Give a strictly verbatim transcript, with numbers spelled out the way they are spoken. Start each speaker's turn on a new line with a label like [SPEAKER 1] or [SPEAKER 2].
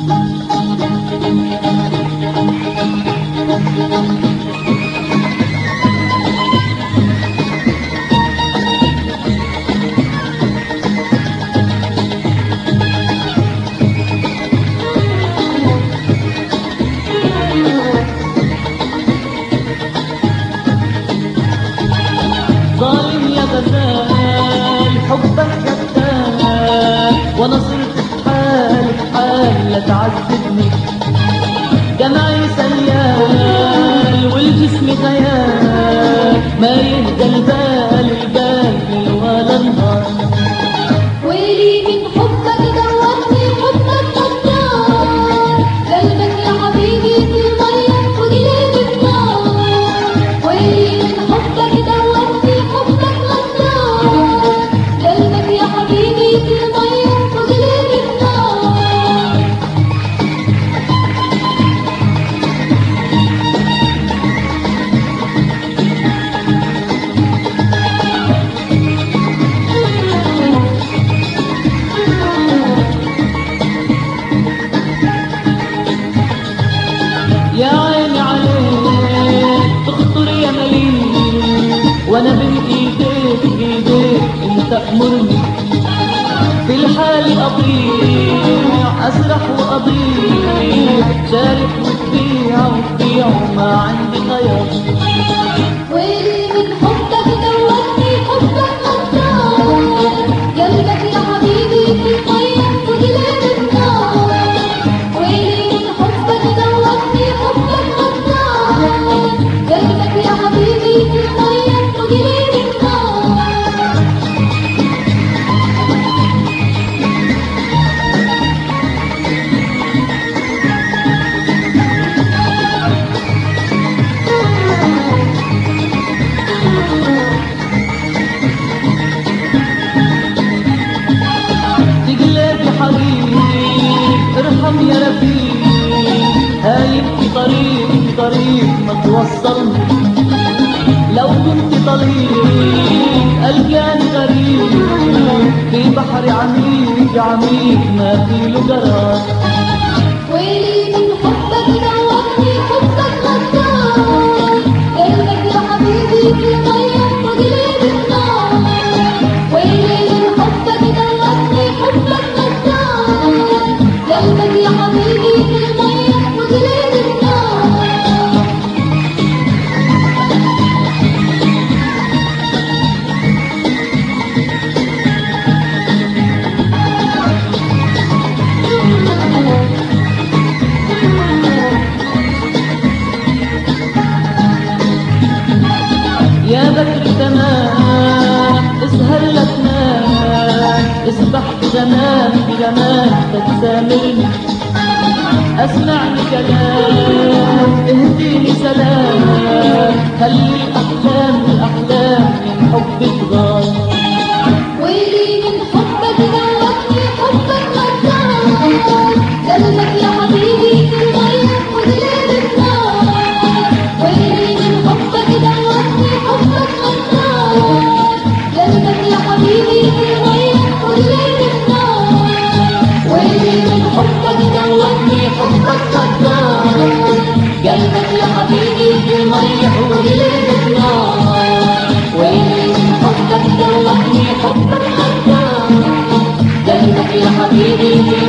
[SPEAKER 1] ظالم يا غزال حبك قتال، وانا صرت بحال بحال لا تعذبني. دمعي سيال والجسم غيال، ما يهدى البال البال ليل ولا نهار.
[SPEAKER 2] ويلي من حبك دوتني حبك قتال، قلبك يا حبيبي في المية وقلبي النار. ويلي من حبك دوتني حبك قتال، قلبك يا حبيبي في المية وقلبي النار.
[SPEAKER 1] يا عيني عليك تخطر يا مليك، وانا بين ايديك بايديك انت امرني. في الحال اضيع اسرح واضيع، شارك وتبيع وتبيع وما عندي خيار.
[SPEAKER 2] ويلي من حبك دوتني حبك قتال، قلبك يا حبيبي في المية وقلبي النار. ويلي من حبك دوتني حبك قتال، قلبك يا حبيبي في المية وقلبي النار.
[SPEAKER 1] تقلب يا حبيب ارحم يا رفيق، هايب في طريق في طريق ما توصلني. لو كنت طليق القاني غريب، في بحر عميق عميق ما في له قرار.
[SPEAKER 2] ويلي من حبك دوتني حبك قتال، قلبك يا حبيبي في المية وقلبي النار. ويلي من حبك دوتني حبك قتال، قلبك يا حبيبي في المية وقلبي النار.
[SPEAKER 1] يا بدر تمام اسهر لا تنام، اسبح بجمال بجمال تسامرني. اسمعني كلام اهديني سلام، خلي الاحلام الاحلام من حب تغار.
[SPEAKER 2] ويلي من حبك دوتني حبك قتال، قلبك يا حبيبي في المية وقلبي النار. ويلي من حبك دوتني حبك قتال، قلبك يا حبيبي في المية وقلبي النار. ويلي من حبك دوتني حبك قتال، قلبك يا حبيبي في المية وقلبي النار. ويلي من حبك دوتني حبك قتال، قلبك يا حبيبي